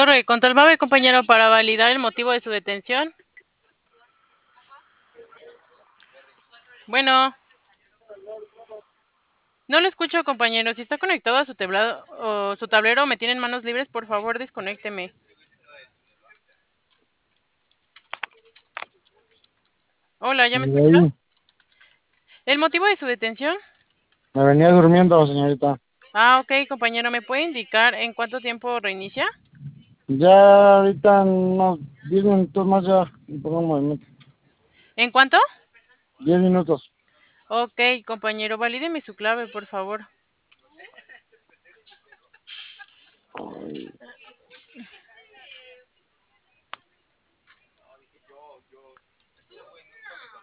Torre, controlaba el compañero para validar el motivo de su detención. Bueno, no lo escucho, compañero. Si está conectado a su tablado o su tablero, me tienen manos libres, por favor, desconécteme. Hola, ¿ya me Y escucha? ahí ¿El motivo de su detención? me venía durmiendo, señorita. Ah, ok, compañero, ¿me puede indicar en cuánto tiempo reinicia? Ya ahorita en unos 10 minutos más ya me pongo en movimiento. ¿En cuánto? 10 minutos. Ok, compañero, valídeme su clave, por favor.